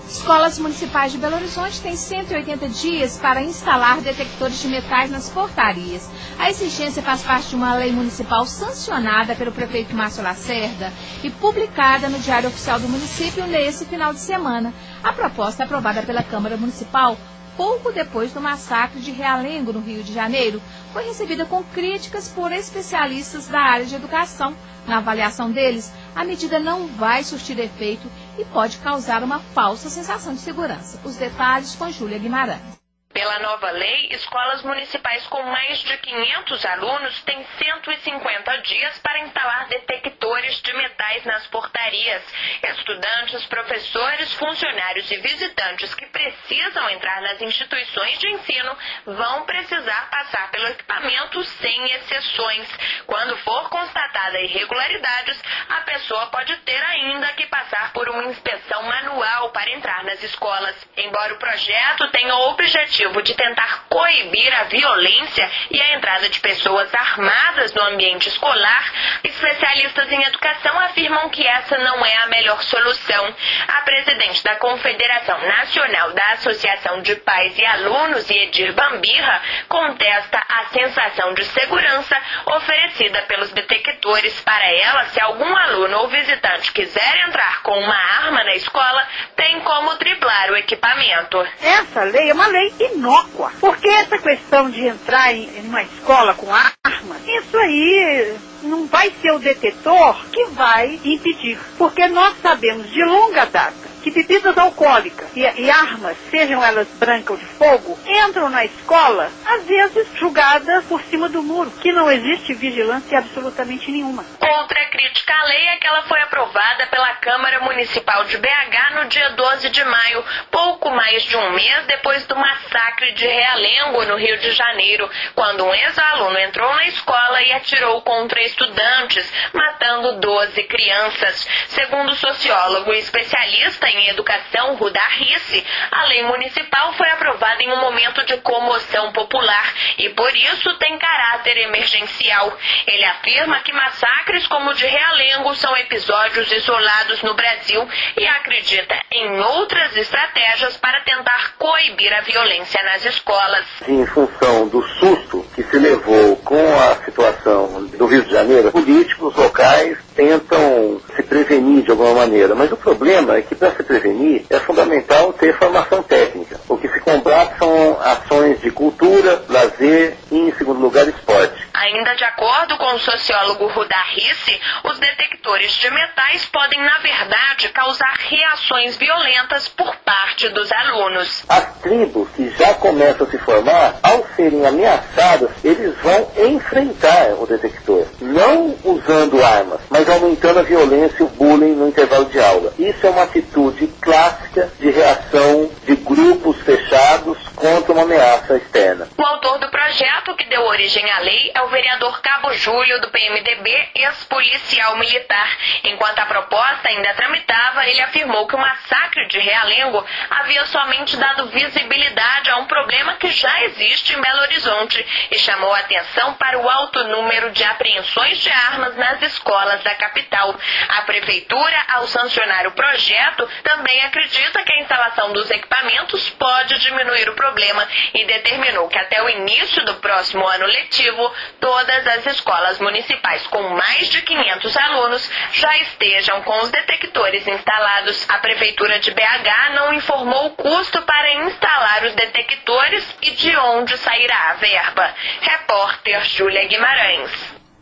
Escolas municipais de Belo Horizonte têm 180 dias para instalar detectores de metais nas portarias. A exigência faz parte de uma lei municipal sancionada pelo prefeito Márcio Lacerda e publicada no Diário Oficial do município nesse final de semana. A proposta, aprovada pela Câmara Municipal pouco depois do massacre de Realengo, no Rio de Janeiro, foi recebida com críticas por especialistas da área de educação. Na avaliação deles, a medida não vai surtir efeito e pode causar uma falsa sensação de segurança. Os detalhes com Júlia Guimarães. Pela nova lei, escolas municipais com mais de 500 alunos têm 150 dias para instalar detectores de metais nas portarias. Estudantes, professores, funcionários e visitantes que precisam entrar nas instituições de ensino vão precisar passar pelo equipamento sem exceções. Quando for constatada irregularidades, a pessoa pode ter ainda que passar por uma inspeção manual para entrar nas escolas. Embora o projeto tenha o objetivo de tentar coibir a violência e a entrada de pessoas armadas no ambiente escolar, especialistas em educação afirmam que essa não é a melhor solução. A presidente da Confederação Nacional da Associação de Pais e Alunos, Edir Bambirra, contesta a sensação de segurança oferecida pelos detectores. Para ela, se algum aluno ou visitante quiser entrar com uma arma na escola, tem como driblar o equipamento. Essa lei é uma lei inócua, porque essa questão de entrar em uma escola com armas, isso aí não vai ser o detetor que vai impedir, porque nós sabemos de longa data que bebidas alcoólicas e armas, sejam elas brancas ou de fogo, entram na escola, às vezes julgadas por cima do muro, que não existe vigilância absolutamente nenhuma. Outra crítica à lei é que ela foi aprovada pela Câmara Municipal de BH no dia 12 de maio, pouco mais de um mês depois do massacre de Realengo, no Rio de Janeiro, quando um ex-aluno entrou na escola e atirou contra estudantes, matando 12 crianças. Segundo o sociólogo e especialista em educação, Rudar Risse, a lei municipal foi aprovada em um momento de comoção popular e, por isso, tem caráter emergencial. Ele afirma que massacres como o de Realengo são episódios isolados no Brasil e acredita em outras estratégias para tentar coibir a violência nas escolas. Em função do susto que se levou com a situação do Rio de Janeiro, políticos locais tentam se prevenir de alguma maneira, mas o problema é que para se prevenir é fundamental ter formação técnica. O que se combate são ações de cultura, lazer e, em segundo lugar, esporte. Ainda de acordo com o sociólogo Rudar Risse, os detectores de metais podem, na verdade, causar reações violentas por parte dos alunos. As tribos que já começam a se formar, ao serem ameaçadas, eles vão enfrentar o detector, não usando armas, mas aumentando a violência e o bullying no intervalo de aula. Isso é uma atitude clássica de reação de grupos fechados contra uma ameaça externa. O autor do projeto que deu origem à lei é o vereador Cabo Júlio, do PMDB, ex-policial militar. Enquanto a proposta ainda tramitava, ele afirmou que o massacre de Realengo havia somente dado visibilidade a um problema que já existe em Belo Horizonte e chamou a atenção para o alto número de apreensões de armas nas escolas da capital. A prefeitura, ao sancionar o projeto, também acredita que a instalação dos equipamentos pode diminuir o problema e determinou que até o início do próximo ano letivo, todas as escolas municipais com mais de 500 alunos já estejam com os detectores instalados. A Prefeitura de BH não informou o custo para instalar os detectores e de onde sairá a verba. Repórter Júlia Guimarães.